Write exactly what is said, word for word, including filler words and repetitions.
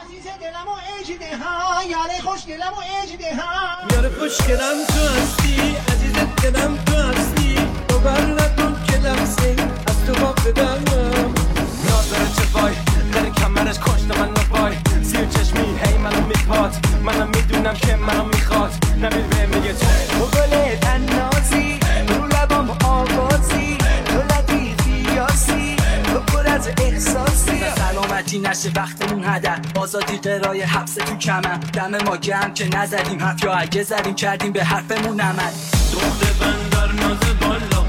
عزیز دلم و اجده ها یاره خوش دلم و اجده ها یاره خوشگلم تو هستی عزیز دلم تو هستی باور نکن که لحظه از تو غافلم ناز داره چه وای در کمرش کشت من نبای زیر چشمی هی منو میخواد منم میدونم که منو میخواد نبیل به میگه تو مگله تنازی رو لبام آوازی تو لطیفی یاسی تو پر از احساسی سلامتی نشه وقتمون هدر آزادی قرای حبس تو کمر دم ما گرم که نزدیم حرف یا اگه زدیم کردیم به حرفمون عمل دخت بندر ناز بالا